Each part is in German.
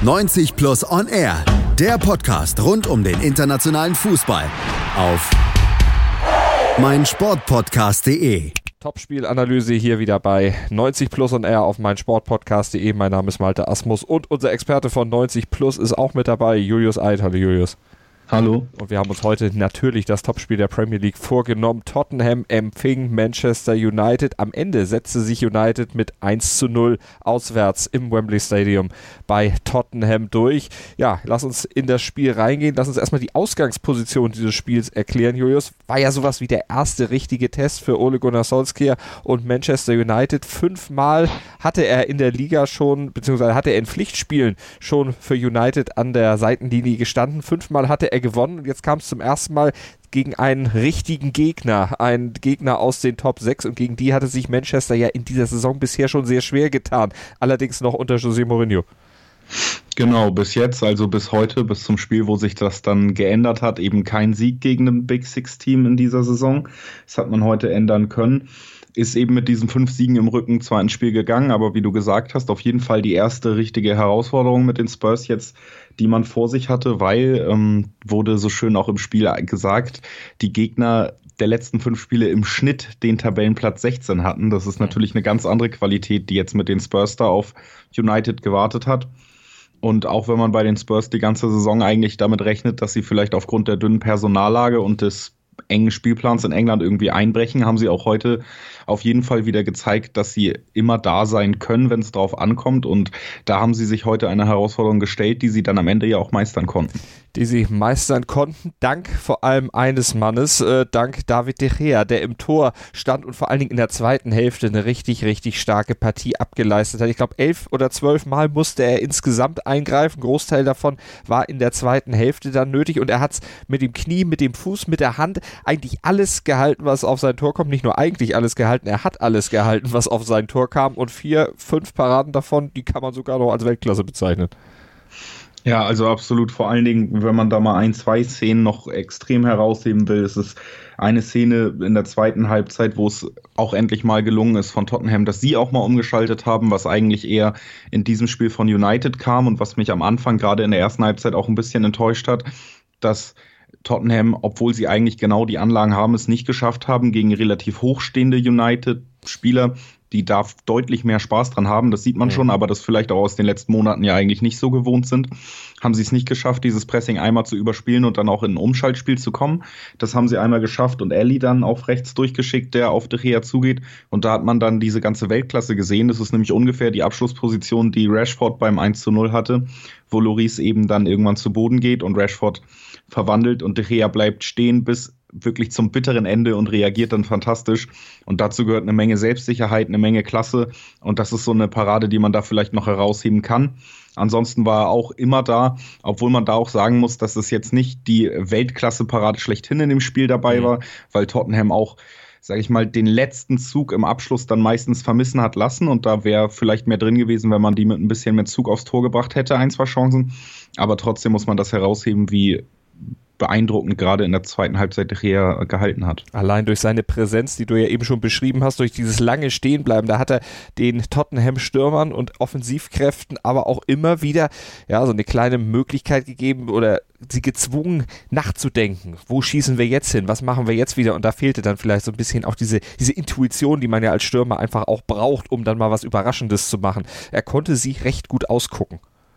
90 Plus on Air, der Podcast rund um den internationalen Fußball auf meinsportpodcast.de. Topspielanalyse hier wieder bei 90 Plus on Air auf meinsportpodcast.de. Mein Name ist Malte Asmus und unser Experte von 90 Plus ist auch mit dabei, Julius Eid. Hallo Julius. Hallo. Und wir haben uns heute natürlich das Topspiel der Premier League vorgenommen. Tottenham empfing Manchester United. Am Ende setzte sich United mit 1:0 auswärts im Wembley Stadium bei Tottenham durch. Ja, lass uns in das Spiel reingehen. Lass uns erstmal die Ausgangsposition dieses Spiels erklären, Julius. War ja sowas wie der erste richtige Test für Ole Gunnar Solskjaer und Manchester United. 5-mal hatte er in der Liga schon, beziehungsweise hatte er in Pflichtspielen schon für United an der Seitenlinie gestanden. 5-mal hatte er gewonnen und jetzt kam es zum ersten Mal gegen einen richtigen Gegner, einen Gegner aus den Top 6 und gegen die hatte sich Manchester ja in dieser Saison bisher schon sehr schwer getan, allerdings noch unter José Mourinho. Genau, bis jetzt, also bis heute, bis zum Spiel, wo sich das dann geändert hat, eben kein Sieg gegen ein Big Six Team in dieser Saison. Das hat man heute ändern können. Ist eben mit diesen 5 Siegen im Rücken zwar ins Spiel gegangen, aber wie du gesagt hast, auf jeden Fall die erste richtige Herausforderung mit den Spurs jetzt, die man vor sich hatte, weil, wurde so schön auch im Spiel gesagt, die Gegner der letzten 5 Spiele im Schnitt den Tabellenplatz 16 hatten. Das ist natürlich eine ganz andere Qualität, die jetzt mit den Spurs da auf United gewartet hat. Und auch wenn man bei den Spurs die ganze Saison eigentlich damit rechnet, dass sie vielleicht aufgrund der dünnen Personallage und des engen Spielplans in England irgendwie einbrechen, haben sie auch heute auf jeden Fall wieder gezeigt, dass sie immer da sein können, wenn es drauf ankommt. Und da haben sie sich heute eine Herausforderung gestellt, die sie dann am Ende ja auch meistern konnten. Die sie meistern konnten, dank vor allem eines Mannes, dank David de Gea, der im Tor stand und vor allen Dingen in der zweiten Hälfte eine richtig, richtig starke Partie abgeleistet hat. Ich glaube, 11 oder 12 Mal musste er insgesamt eingreifen. Ein Großteil davon war in der zweiten Hälfte dann nötig und er hat es mit dem Knie, mit dem Fuß, mit der Hand eigentlich alles gehalten, was auf sein Tor kommt. Nicht nur eigentlich alles gehalten, er hat alles gehalten, was auf sein Tor kam und 4, 5 Paraden davon, die kann man sogar noch als Weltklasse bezeichnen. Ja, also absolut. Vor allen Dingen, wenn man da mal 1, 2 Szenen noch extrem herausheben will, ist es eine Szene in der zweiten Halbzeit, wo es auch endlich mal gelungen ist von Tottenham, dass sie auch mal umgeschaltet haben, was eigentlich eher in diesem Spiel von United kam und was mich am Anfang gerade in der ersten Halbzeit auch ein bisschen enttäuscht hat, dass Tottenham, obwohl sie eigentlich genau die Anlagen haben, es nicht geschafft haben, gegen relativ hochstehende United-Spieler, die da deutlich mehr Spaß dran haben, das sieht man schon, aber das vielleicht auch aus den letzten Monaten ja eigentlich nicht so gewohnt sind, haben sie es nicht geschafft, dieses Pressing einmal zu überspielen und dann auch in ein Umschaltspiel zu kommen. Das haben sie einmal geschafft und Alli dann auf rechts durchgeschickt, der auf De Gea zugeht und da hat man dann diese ganze Weltklasse gesehen. Das ist nämlich ungefähr die Abschlussposition, die Rashford beim 1:0 hatte, wo Lloris eben dann irgendwann zu Boden geht und Rashford verwandelt und De Gea bleibt stehen bis wirklich zum bitteren Ende und reagiert dann fantastisch. Und dazu gehört eine Menge Selbstsicherheit, eine Menge Klasse. Und das ist so eine Parade, die man da vielleicht noch herausheben kann. Ansonsten war er auch immer da, obwohl man da auch sagen muss, dass es jetzt nicht die Weltklasse-Parade schlechthin in dem Spiel dabei war, weil Tottenham auch, sage ich mal, den letzten Zug im Abschluss dann meistens vermissen hat lassen. Und da wäre vielleicht mehr drin gewesen, wenn man die mit ein bisschen mehr Zug aufs Tor gebracht hätte, 1, 2 Chancen. Aber trotzdem muss man das herausheben, wie beeindruckend gerade in der zweiten Halbzeit De Gea gehalten hat. Allein durch seine Präsenz, die du ja eben schon beschrieben hast, durch dieses lange Stehenbleiben, da hat er den Tottenham-Stürmern und Offensivkräften aber auch immer wieder so eine kleine Möglichkeit gegeben oder sie gezwungen nachzudenken. Wo schießen wir jetzt hin? Was machen wir jetzt wieder? Und da fehlte dann vielleicht so ein bisschen auch diese Intuition, die man ja als Stürmer einfach auch braucht, um dann mal was Überraschendes zu machen. Er konnte sie recht gut ausgucken.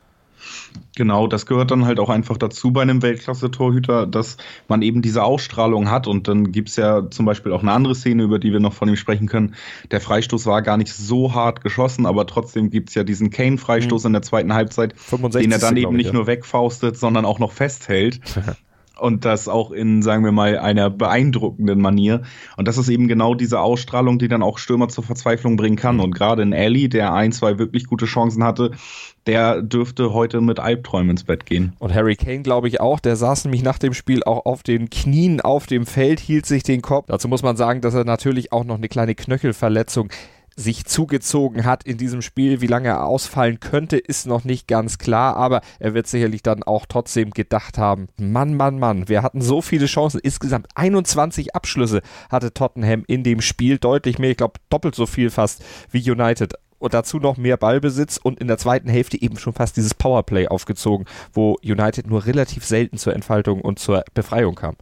Genau, das gehört dann halt auch einfach dazu bei einem Weltklasse-Torhüter, dass man eben diese Ausstrahlung hat und dann gibt's ja zum Beispiel auch eine andere Szene, über die wir noch von ihm sprechen können. Der Freistoß war gar nicht so hart geschossen, aber trotzdem gibt's ja diesen Kane-Freistoß in der zweiten Halbzeit, 65. Den er dann eben nicht nur wegfaustet, sondern auch noch festhält. Und das auch in, sagen wir mal, einer beeindruckenden Manier. Und das ist eben genau diese Ausstrahlung, die dann auch Stürmer zur Verzweiflung bringen kann. Und gerade in Alli, der 1, 2 wirklich gute Chancen hatte, der dürfte heute mit Albträumen ins Bett gehen. Und Harry Kane, glaube ich auch, der saß nämlich nach dem Spiel auch auf den Knien auf dem Feld, hielt sich den Kopf. Dazu muss man sagen, dass er natürlich auch noch eine kleine Knöchelverletzung sich zugezogen hat in diesem Spiel. Wie lange er ausfallen könnte, ist noch nicht ganz klar, aber er wird sicherlich dann auch trotzdem gedacht haben, Mann, wir hatten so viele Chancen. Insgesamt 21 Abschlüsse hatte Tottenham in dem Spiel, deutlich mehr, ich glaube doppelt so viel fast wie United. und dazu noch mehr Ballbesitz und in der zweiten Hälfte eben schon fast dieses Powerplay aufgezogen, wo United nur relativ selten zur Entfaltung und zur Befreiung kam.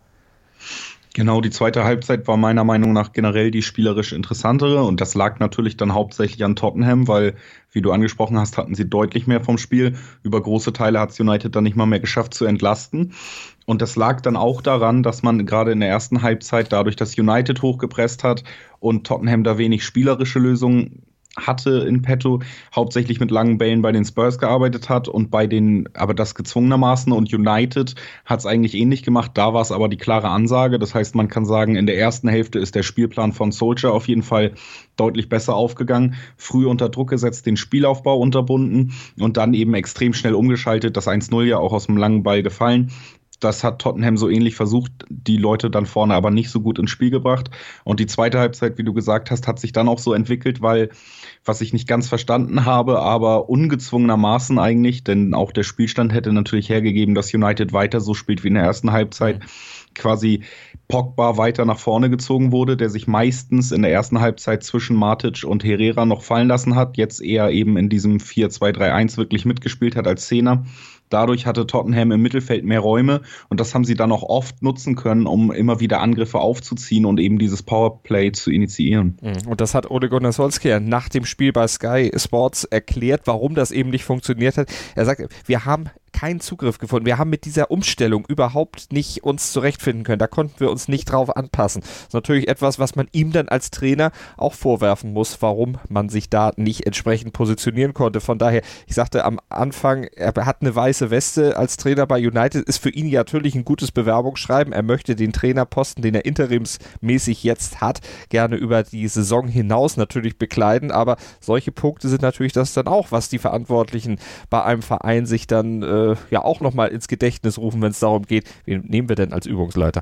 Genau, die zweite Halbzeit war meiner Meinung nach generell die spielerisch interessantere und das lag natürlich dann hauptsächlich an Tottenham, weil, wie du angesprochen hast, hatten sie deutlich mehr vom Spiel. Über große Teile hat es United dann nicht mal mehr geschafft zu entlasten. Und das lag dann auch daran, dass man gerade in der ersten Halbzeit, dadurch, dass United hochgepresst hat und Tottenham da wenig spielerische Lösungen hatte in petto, hauptsächlich mit langen Bällen bei den Spurs gearbeitet hat und aber das gezwungenermaßen, und United hat es eigentlich ähnlich gemacht, da war es aber die klare Ansage, das heißt, man kann sagen, in der ersten Hälfte ist der Spielplan von Solskjaer auf jeden Fall deutlich besser aufgegangen, früh unter Druck gesetzt, den Spielaufbau unterbunden und dann eben extrem schnell umgeschaltet, das 1-0 ja auch aus dem langen Ball gefallen. Das hat Tottenham so ähnlich versucht, die Leute dann vorne aber nicht so gut ins Spiel gebracht. Und die zweite Halbzeit, wie du gesagt hast, hat sich dann auch so entwickelt, weil, was ich nicht ganz verstanden habe, aber ungezwungenermaßen eigentlich, denn auch der Spielstand hätte natürlich hergegeben, dass United weiter so spielt wie in der ersten Halbzeit, quasi Pogba weiter nach vorne gezogen wurde, der sich meistens in der ersten Halbzeit zwischen Matic und Herrera noch fallen lassen hat, jetzt eher eben in diesem 4-2-3-1 wirklich mitgespielt hat als Zehner. Dadurch hatte Tottenham im Mittelfeld mehr Räume und das haben sie dann auch oft nutzen können, um immer wieder Angriffe aufzuziehen und eben dieses Powerplay zu initiieren. Und das hat Ole Gunnar Solskjaer nach dem Spiel bei Sky Sports erklärt, warum das eben nicht funktioniert hat. Er sagt, wir haben keinen Zugriff gefunden. Wir haben mit dieser Umstellung überhaupt nicht uns zurechtfinden können. Da konnten wir uns nicht drauf anpassen. Das ist natürlich etwas, was man ihm dann als Trainer auch vorwerfen muss, warum man sich da nicht entsprechend positionieren konnte. Von daher, ich sagte am Anfang, er hat eine weiße Weste als Trainer bei United, ist für ihn natürlich ein gutes Bewerbungsschreiben. Er möchte den Trainerposten, den er interimsmäßig jetzt hat, gerne über die Saison hinaus natürlich bekleiden, aber solche Punkte sind natürlich das dann auch, was die Verantwortlichen bei einem Verein sich dann ja auch nochmal ins Gedächtnis rufen, wenn es darum geht, wen nehmen wir denn als Übungsleiter?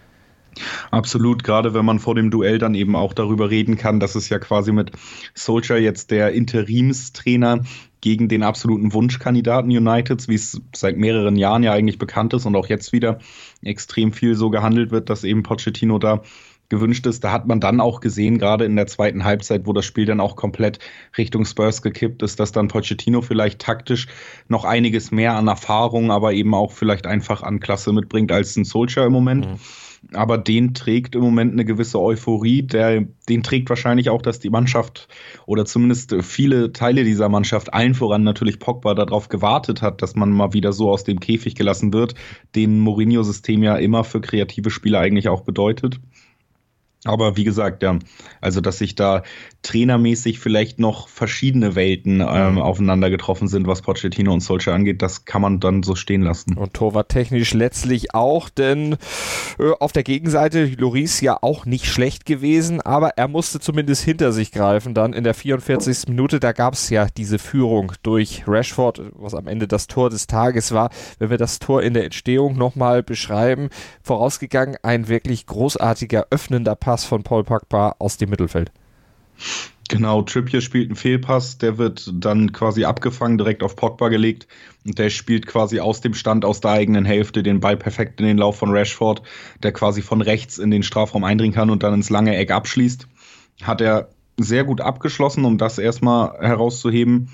Absolut, gerade wenn man vor dem Duell dann eben auch darüber reden kann, dass es ja quasi mit Solskjaer jetzt der Interimstrainer gegen den absoluten Wunschkandidaten Uniteds, wie es seit mehreren Jahren ja eigentlich bekannt ist und auch jetzt wieder extrem viel so gehandelt wird, dass eben Pochettino da gewünscht ist. Da hat man dann auch gesehen, gerade in der zweiten Halbzeit, wo das Spiel dann auch komplett Richtung Spurs gekippt ist, dass dann Pochettino vielleicht taktisch noch einiges mehr an Erfahrung, aber eben auch vielleicht einfach an Klasse mitbringt als ein Solskjaer im Moment. Aber den trägt im Moment eine gewisse Euphorie. Den trägt wahrscheinlich auch, dass die Mannschaft oder zumindest viele Teile dieser Mannschaft, allen voran natürlich Pogba, darauf gewartet hat, dass man mal wieder so aus dem Käfig gelassen wird, den Mourinho-System ja immer für kreative Spieler eigentlich auch bedeutet. Aber wie gesagt, ja, also dass sich da trainermäßig vielleicht noch verschiedene Welten aufeinander getroffen sind, was Pochettino und Solskjaer angeht, das kann man dann so stehen lassen. Und torwarttechnisch letztlich auch, denn auf der Gegenseite Lloris ja auch nicht schlecht gewesen, aber er musste zumindest hinter sich greifen dann in der 44. Minute, da gab es ja diese Führung durch Rashford, was am Ende das Tor des Tages war. Wenn wir das Tor in der Entstehung nochmal beschreiben, vorausgegangen ein wirklich großartiger öffnender Pass von Paul Pogba aus dem Mittelfeld. Genau, Trippier spielt einen Fehlpass, der wird dann quasi abgefangen, direkt auf Pogba gelegt und der spielt quasi aus dem Stand, aus der eigenen Hälfte den Ball perfekt in den Lauf von Rashford, der quasi von rechts in den Strafraum eindringen kann und dann ins lange Eck abschließt. Hat er sehr gut abgeschlossen, um das erstmal herauszuheben.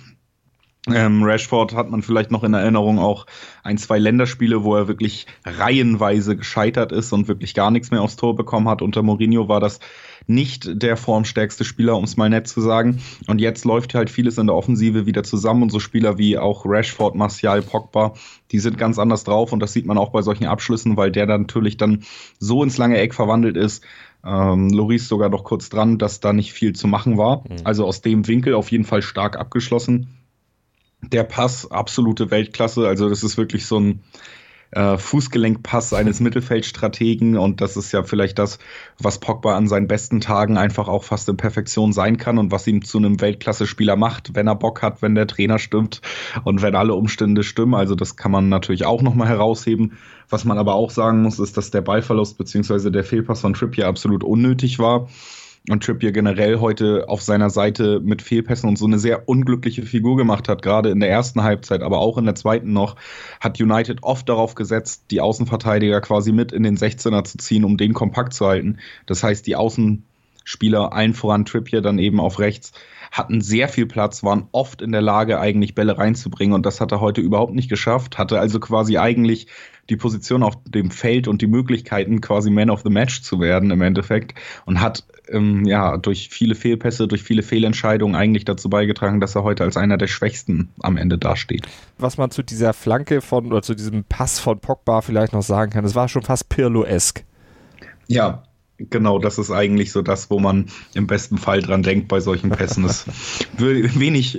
Rashford hat man vielleicht noch in Erinnerung auch 1-2 Länderspiele, wo er wirklich reihenweise gescheitert ist und wirklich gar nichts mehr aufs Tor bekommen hat. Unter Mourinho war das nicht der formstärkste Spieler, um es mal nett zu sagen. Und jetzt läuft halt vieles in der Offensive wieder zusammen und so Spieler wie auch Rashford, Martial, Pogba, die sind ganz anders drauf und das sieht man auch bei solchen Abschlüssen, weil der dann natürlich dann so ins lange Eck verwandelt ist. Lloris sogar noch kurz dran, dass da nicht viel zu machen war. Also aus dem Winkel auf jeden Fall stark abgeschlossen. Der Pass, absolute Weltklasse, also das ist wirklich so ein Fußgelenkpass eines Mittelfeldstrategen und das ist ja vielleicht das, was Pogba an seinen besten Tagen einfach auch fast in Perfektion sein kann und was ihm zu einem Weltklasse-Spieler macht, wenn er Bock hat, wenn der Trainer stimmt und wenn alle Umstände stimmen, also das kann man natürlich auch nochmal herausheben. Was man aber auch sagen muss, ist, dass der Ballverlust bzw. der Fehlpass von Trippier absolut unnötig war. Und Trippier generell heute auf seiner Seite mit Fehlpässen und so eine sehr unglückliche Figur gemacht hat, gerade in der ersten Halbzeit, aber auch in der zweiten noch, hat United oft darauf gesetzt, die Außenverteidiger quasi mit in den 16er zu ziehen, um den kompakt zu halten. Das heißt, die Außen Spieler, allen voran Trippier dann eben auf rechts, hatten sehr viel Platz, waren oft in der Lage, eigentlich Bälle reinzubringen und das hat er heute überhaupt nicht geschafft, hatte also quasi eigentlich die Position auf dem Feld und die Möglichkeiten, quasi Man of the Match zu werden im Endeffekt und hat durch viele Fehlpässe, durch viele Fehlentscheidungen eigentlich dazu beigetragen, dass er heute als einer der Schwächsten am Ende dasteht. Was man zu dieser Flanke oder zu diesem Pass von Pogba vielleicht noch sagen kann, das war schon fast Pirlo-esk. Ja, genau, das ist eigentlich so das, wo man im besten Fall dran denkt bei solchen Pässen. Es wenig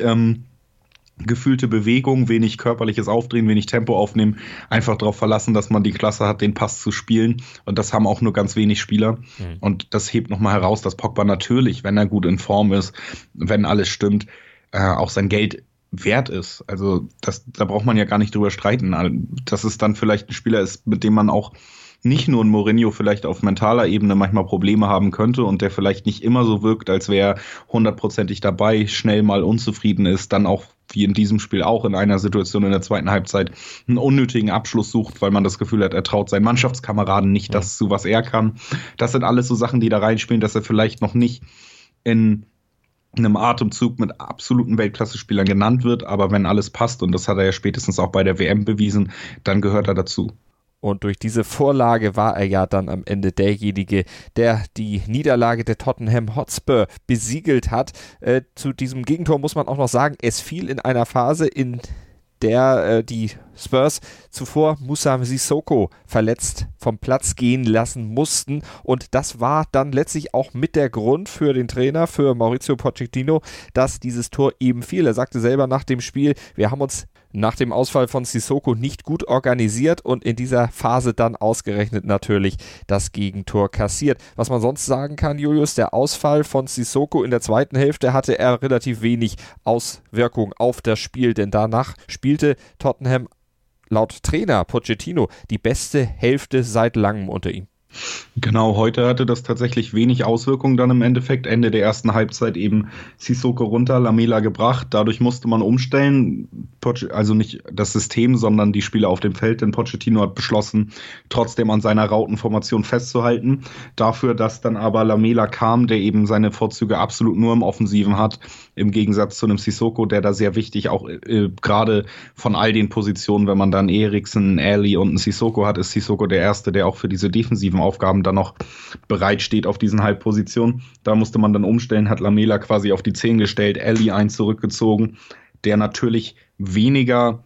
gefühlte Bewegung, wenig körperliches Aufdrehen, wenig Tempo aufnehmen, einfach darauf verlassen, dass man die Klasse hat, den Pass zu spielen. Und das haben auch nur ganz wenig Spieler. Und das hebt nochmal heraus, dass Pogba natürlich, wenn er gut in Form ist, wenn alles stimmt, auch sein Geld wert ist. Also da braucht man ja gar nicht drüber streiten. Dass es dann vielleicht ein Spieler ist, mit dem man auch nicht nur ein Mourinho vielleicht auf mentaler Ebene manchmal Probleme haben könnte und der vielleicht nicht immer so wirkt, als wäre er 100%ig dabei, schnell mal unzufrieden ist, dann auch wie in diesem Spiel auch in einer Situation in der zweiten Halbzeit einen unnötigen Abschluss sucht, weil man das Gefühl hat, er traut seinen Mannschaftskameraden nicht das zu, was er kann. Das sind alles so Sachen, die da reinspielen, dass er vielleicht noch nicht in einem Atemzug mit absoluten Weltklasse-Spielern genannt wird, aber wenn alles passt, und das hat er ja spätestens auch bei der WM bewiesen, dann gehört er dazu. Und durch diese Vorlage war er ja dann am Ende derjenige, der die Niederlage der Tottenham Hotspur besiegelt hat. Zu diesem Gegentor muss man auch noch sagen, es fiel in einer Phase, in der die Spurs zuvor Moussa Sissoko verletzt vom Platz gehen lassen mussten. Und das war dann letztlich auch mit der Grund für den Trainer, für Mauricio Pochettino, dass dieses Tor eben fiel. Er sagte selber nach dem Spiel, wir haben uns nach dem Ausfall von Sissoko nicht gut organisiert und in dieser Phase dann ausgerechnet natürlich das Gegentor kassiert. Was man sonst sagen kann, Julius, der Ausfall von Sissoko in der zweiten Hälfte hatte er relativ wenig Auswirkung auf das Spiel, denn danach spielte Tottenham laut Trainer Pochettino die beste Hälfte seit langem unter ihm. Genau, heute hatte das tatsächlich wenig Auswirkungen dann im Endeffekt. Ende der ersten Halbzeit eben Sissoko runter, Lamela gebracht. Dadurch musste man umstellen, also nicht das System, sondern die Spieler auf dem Feld. Denn Pochettino hat beschlossen, trotzdem an seiner Rautenformation festzuhalten. Dafür, dass dann aber Lamela kam, der eben seine Vorzüge absolut nur im Offensiven hat. Im Gegensatz zu einem Sissoko, der da sehr wichtig auch gerade von all den Positionen, wenn man dann Eriksen, Ali und einen Sissoko hat, ist Sissoko der Erste, der auch für diese defensiven Aufgaben dann noch bereit steht auf diesen Halbpositionen. Da musste man dann umstellen, hat Lamela quasi auf die 10 gestellt, Ali einen zurückgezogen, der natürlich weniger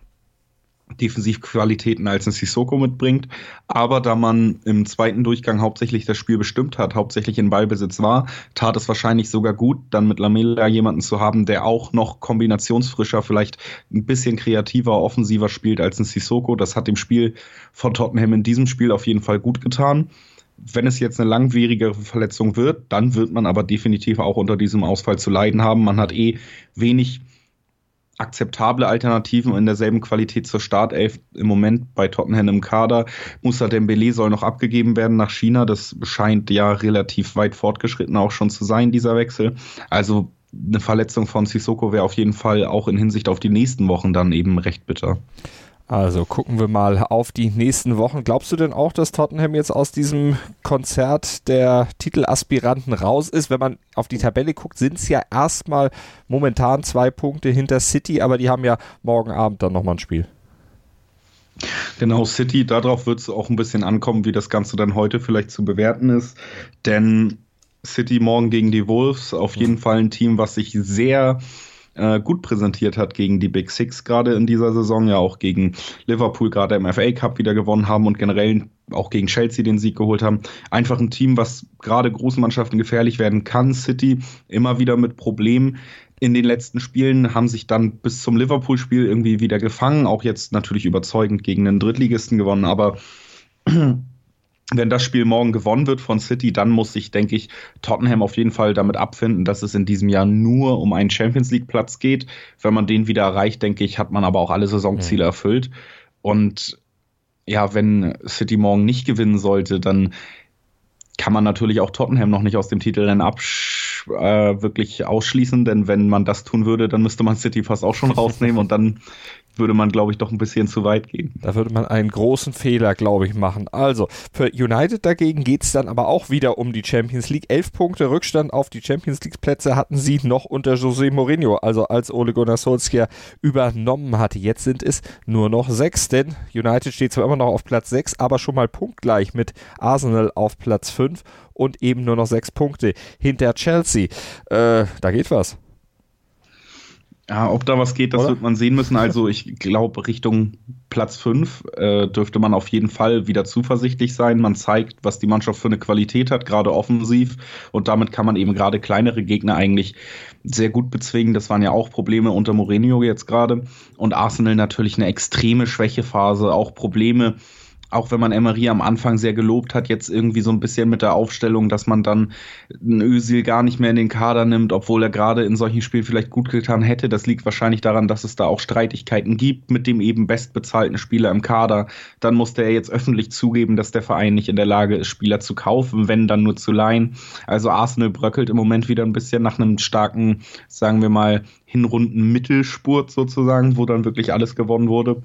Defensivqualitäten als ein Sissoko mitbringt, aber da man im zweiten Durchgang hauptsächlich das Spiel bestimmt hat, hauptsächlich in Ballbesitz war, tat es wahrscheinlich sogar gut, dann mit Lamela jemanden zu haben, der auch noch kombinationsfrischer, vielleicht ein bisschen kreativer, offensiver spielt als ein Sissoko. Das hat dem Spiel von Tottenham in diesem Spiel auf jeden Fall gut getan. Wenn es jetzt eine langwierigere Verletzung wird, dann wird man aber definitiv auch unter diesem Ausfall zu leiden haben. Man hat wenig akzeptable Alternativen in derselben Qualität zur Startelf im Moment bei Tottenham im Kader. Moussa Dembélé soll noch abgegeben werden nach China. Das scheint ja relativ weit fortgeschritten auch schon zu sein, dieser Wechsel. Also eine Verletzung von Sissoko wäre auf jeden Fall auch in Hinsicht auf die nächsten Wochen dann eben recht bitter. Also gucken wir mal auf die nächsten Wochen. Glaubst du denn auch, dass Tottenham jetzt aus diesem Konzert der Titelaspiranten raus ist? Wenn man auf die Tabelle guckt, sind es ja erstmal momentan 2 Punkte hinter City, aber die haben ja morgen Abend dann nochmal ein Spiel. Genau, City, darauf wird es auch ein bisschen ankommen, wie das Ganze dann heute vielleicht zu bewerten ist. Denn City morgen gegen die Wolves, auf jeden Fall ein Team, was sich sehr gut präsentiert hat gegen die Big Six gerade in dieser Saison, ja auch gegen Liverpool gerade im FA Cup wieder gewonnen haben und generell auch gegen Chelsea den Sieg geholt haben. Einfach ein Team, was gerade großen Mannschaften gefährlich werden kann. City immer wieder mit Problemen in den letzten Spielen, haben sich dann bis zum Liverpool-Spiel irgendwie wieder gefangen, auch jetzt natürlich überzeugend gegen einen Drittligisten gewonnen, aber wenn das Spiel morgen gewonnen wird von City, dann muss sich, denke ich, Tottenham auf jeden Fall damit abfinden, dass es in diesem Jahr nur um einen Champions-League-Platz geht. Wenn man den wieder erreicht, denke ich, hat man aber auch alle Saisonziele erfüllt. Und ja, wenn City morgen nicht gewinnen sollte, dann kann man natürlich auch Tottenham noch nicht aus dem Titelrennen wirklich ausschließen, denn wenn man das tun würde, dann müsste man City fast auch schon rausnehmen und dann würde man, glaube ich, doch ein bisschen zu weit gehen. Da würde man einen großen Fehler, glaube ich, machen. Also, für United dagegen geht es dann aber auch wieder um die Champions League. 11 Punkte Rückstand auf die Champions League-Plätze hatten sie noch unter José Mourinho, also als Ole Gunnar Solskjaer übernommen hatte. Jetzt sind es nur noch 6, denn United steht zwar immer noch auf Platz 6, aber schon mal punktgleich mit Arsenal auf Platz 5 und eben nur noch 6 Punkte hinter Chelsea. Da geht was. Ja, ob da was geht, das wird man sehen müssen. Also ich glaube, Richtung Platz 5 dürfte man auf jeden Fall wieder zuversichtlich sein. Man zeigt, was die Mannschaft für eine Qualität hat, gerade offensiv. Und damit kann man eben gerade kleinere Gegner eigentlich sehr gut bezwingen. Das waren ja auch Probleme unter Mourinho jetzt gerade. Und Arsenal natürlich eine extreme Schwächephase, auch Probleme. Auch wenn man Emery am Anfang sehr gelobt hat, jetzt irgendwie so ein bisschen mit der Aufstellung, dass man dann einen Özil gar nicht mehr in den Kader nimmt, obwohl er gerade in solchen Spielen vielleicht gut getan hätte. Das liegt wahrscheinlich daran, dass es da auch Streitigkeiten gibt mit dem eben bestbezahlten Spieler im Kader. Dann musste er jetzt öffentlich zugeben, dass der Verein nicht in der Lage ist, Spieler zu kaufen, wenn dann nur zu leihen. Also Arsenal bröckelt im Moment wieder ein bisschen nach einem starken, sagen wir mal, Hinrunden-Mittelspurt sozusagen, wo dann wirklich alles gewonnen wurde.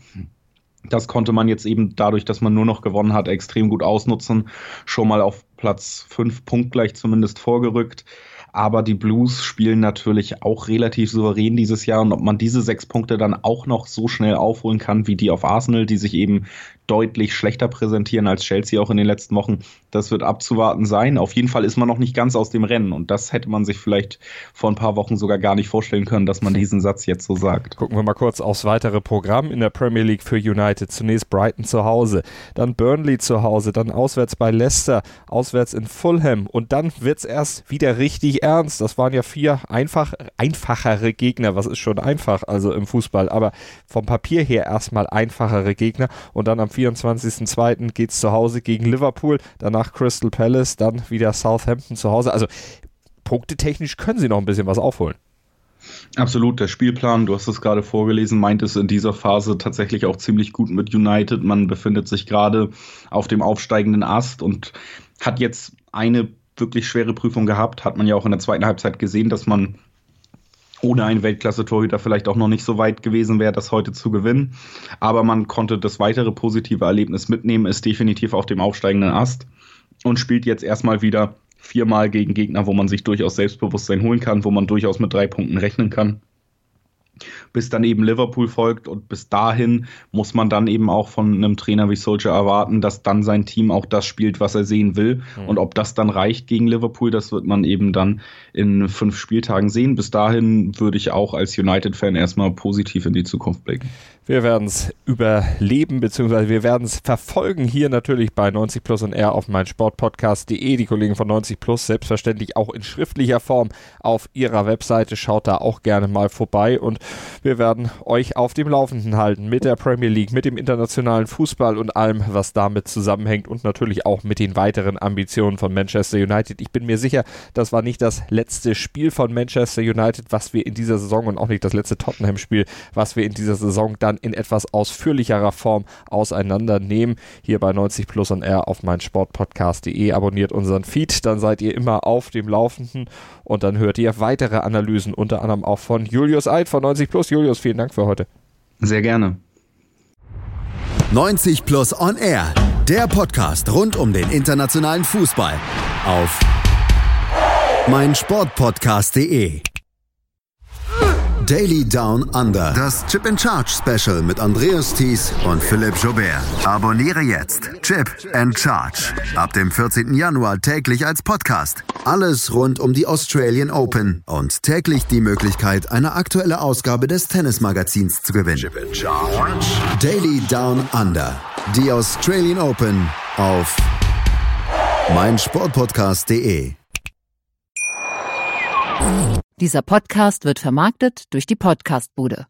Das konnte man jetzt eben dadurch, dass man nur noch gewonnen hat, extrem gut ausnutzen. Schon mal auf Platz 5 punktgleich zumindest vorgerückt. Aber die Blues spielen natürlich auch relativ souverän dieses Jahr. Und ob man diese 6 Punkte dann auch noch so schnell aufholen kann, wie die auf Arsenal, die sich eben deutlich schlechter präsentieren als Chelsea auch in den letzten Wochen, das wird abzuwarten sein. Auf jeden Fall ist man noch nicht ganz aus dem Rennen. Und das hätte man sich vielleicht vor ein paar Wochen sogar gar nicht vorstellen können, dass man diesen Satz jetzt so sagt. Gucken wir mal kurz aufs weitere Programm in der Premier League für United. Zunächst Brighton zu Hause, dann Burnley zu Hause, dann auswärts bei Leicester, auswärts in Fulham. Und dann wird es erst wieder richtig ernst. Das waren ja 4 einfachere Gegner. Was ist schon einfach, also im Fußball? Aber vom Papier her erstmal einfachere Gegner. Und dann am 24.02. geht es zu Hause gegen Liverpool, danach Crystal Palace, dann wieder Southampton zu Hause. Also punktetechnisch können sie noch ein bisschen was aufholen. Absolut, der Spielplan, du hast es gerade vorgelesen, meint es in dieser Phase tatsächlich auch ziemlich gut mit United. Man befindet sich gerade auf dem aufsteigenden Ast und hat jetzt eine wirklich schwere Prüfung gehabt. Hat man ja auch in der zweiten Halbzeit gesehen, dass man ohne einen Weltklasse-Torhüter vielleicht auch noch nicht so weit gewesen wäre, das heute zu gewinnen. Aber man konnte das weitere positive Erlebnis mitnehmen, ist definitiv auf dem aufsteigenden Ast und spielt jetzt erstmal wieder 4-mal gegen Gegner, wo man sich durchaus Selbstbewusstsein holen kann, wo man durchaus mit 3 Punkten rechnen kann. Bis dann eben Liverpool folgt und bis dahin muss man dann eben auch von einem Trainer wie Solskjaer erwarten, dass dann sein Team auch das spielt, was er sehen will. Und ob das dann reicht gegen Liverpool, das wird man eben dann in 5 Spieltagen sehen. Bis dahin würde ich auch als United-Fan erstmal positiv in die Zukunft blicken. Wir werden es überleben, beziehungsweise wir werden es verfolgen hier natürlich bei 90 Plus und R auf meinsportpodcast.de. Die Kollegen von 90 Plus selbstverständlich auch in schriftlicher Form auf ihrer Webseite. Schaut da auch gerne mal vorbei und wir werden euch auf dem Laufenden halten mit der Premier League, mit dem internationalen Fußball und allem, was damit zusammenhängt und natürlich auch mit den weiteren Ambitionen von Manchester United. Ich bin mir sicher, das war nicht das letzte Spiel von Manchester United, was wir in dieser Saison und auch nicht das letzte Tottenham-Spiel, was wir in dieser Saison dann in etwas ausführlicherer Form auseinandernehmen. Hier bei 90 Plus und R auf meinsportpodcast.de. Abonniert unseren Feed, dann seid ihr immer auf dem Laufenden und dann hört ihr weitere Analysen, unter anderem auch von Julius Eid von 90 Plus. Julius, vielen Dank für heute. Sehr gerne. 90 Plus on Air, der Podcast rund um den internationalen Fußball auf meinsportpodcast.de. Daily Down Under. Das Chip and Charge Special mit Andreas Thies und Philipp Joubert. Abonniere jetzt Chip and Charge. Ab dem 14. Januar täglich als Podcast. Alles rund um die Australian Open und täglich die Möglichkeit, eine aktuelle Ausgabe des Tennismagazins zu gewinnen. Chip and Charge. Daily Down Under. Die Australian Open auf meinsportpodcast.de. Dieser Podcast wird vermarktet durch die Podcastbude.